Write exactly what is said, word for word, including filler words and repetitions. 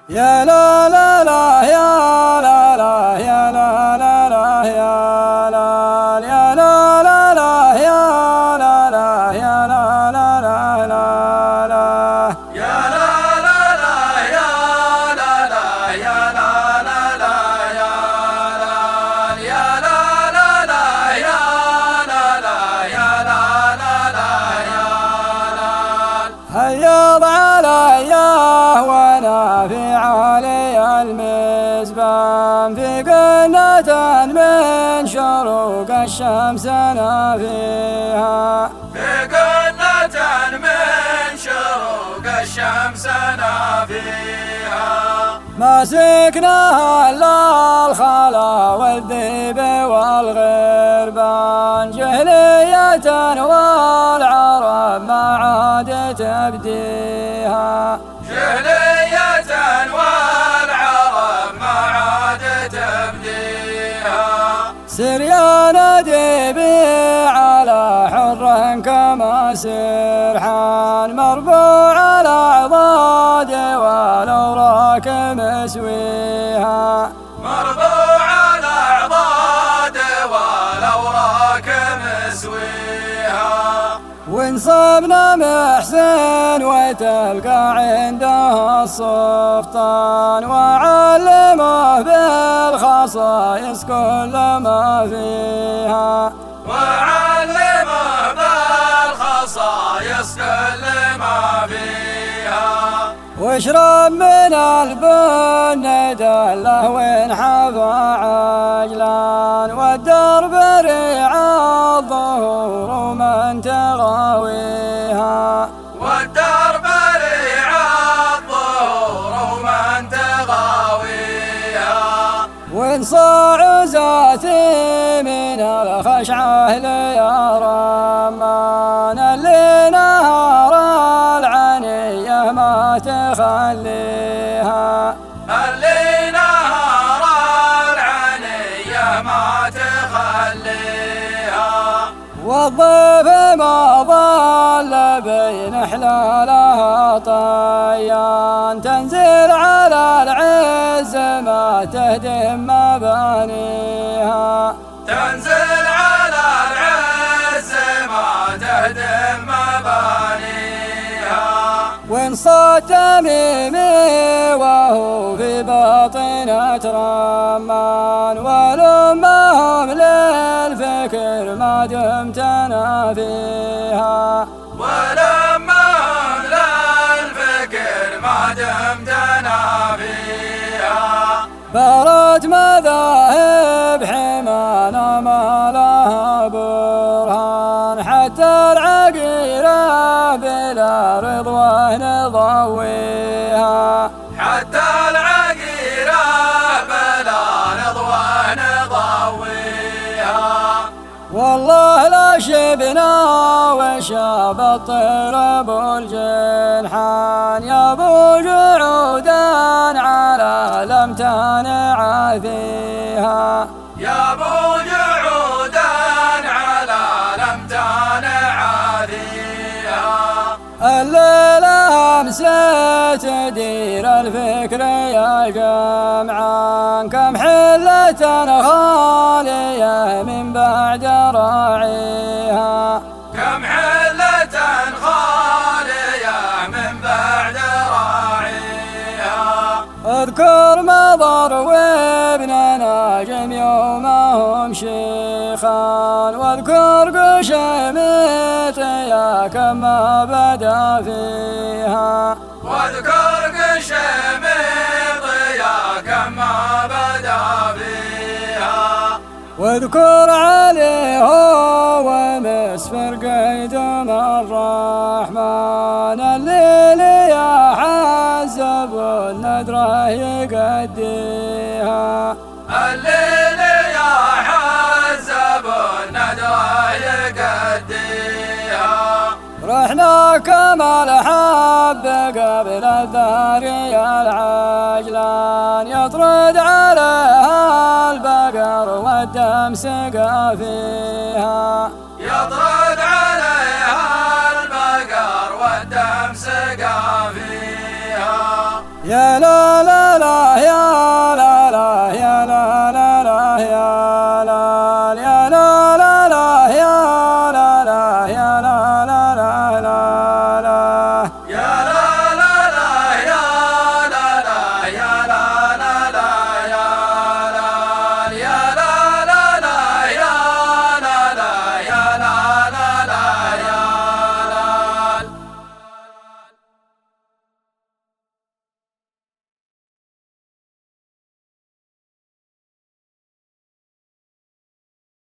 يا لا لا لا يا لا لا يا لا لا لا يا لا يا لا لا لا يا لا لا يا لا لا لا لا لا يا لا لا لا يا لا لا يا لا لا لا يا لا يا لا لا لا يا لا لا يا لا لا لا يا لا هيض علي وانا في علي المزبان في قنة من شروق الشمس انا فيها في قنة من شروق الشمس انا فيها ماسكناها الا الخلا والذيب والغربان جهلية والعرب ما عاد تبديها جهلية والعرب ما عاد تبديها سر يا نديبي على حر كما سرحان مربوع الأعضاد والأوراق مسويها مربوع الأعضاد والأوراق مسويها وانصبنا محسن وتلقى عنده السلطان وعلمه بالخصائص كل ما فيها وعلمه بالخصائص كل ما فيها واشرب من البن دله وانحفى عجلان والدرب ريع الظهور من تغاويها والدرب ريع الظهور ومن تغاويها وانصاع ذاتي من الخشعة ليا رمان اللي نهار العنية ما تخليها اللي نهار العنية ما تخليها والضيف ما ضل بين حلالها طيان تنزل على العز ما تهدم مبانيها تنزل على العز ما تهدم مبانيها وإن صاد تميمي وهو في باطنة رمان ولمهم للفكر ما دمت أنا فيها ولما للفكر ما دمت أنا فيها بارت مذاهب حمانا ما لها برهان حتى العقيرة بلا رضوان ضويها حتى العقيرة بلا رضوان ضويها والله لا شبنا وشاب الطير ابو الجنحان يا ابو جعودان على لم تنع فيها يا ابو جعودان على لم تنع فيها الليلة أمسى تدير الفكر يا جمعان كم حلة خالية من بعد راعيها كم حلة خالية من بعد راعيها اذكر مضر وابن ناجم يومهم شيخان واذكر قشيميط يا كما بدا فيها واذكر قشيميط يا كما بدا فيها واذكر عليه ومسفر قيدم الرحمن الليل يا حزب الندرة يقديها الليل يا حزب الندرة يقديها رحنا كما الحب قبل الداري العجلان يطرد عليها البقر والدم سقى فيها يطرد عليها البقر والدم سقى فيها يا لا لا لا يا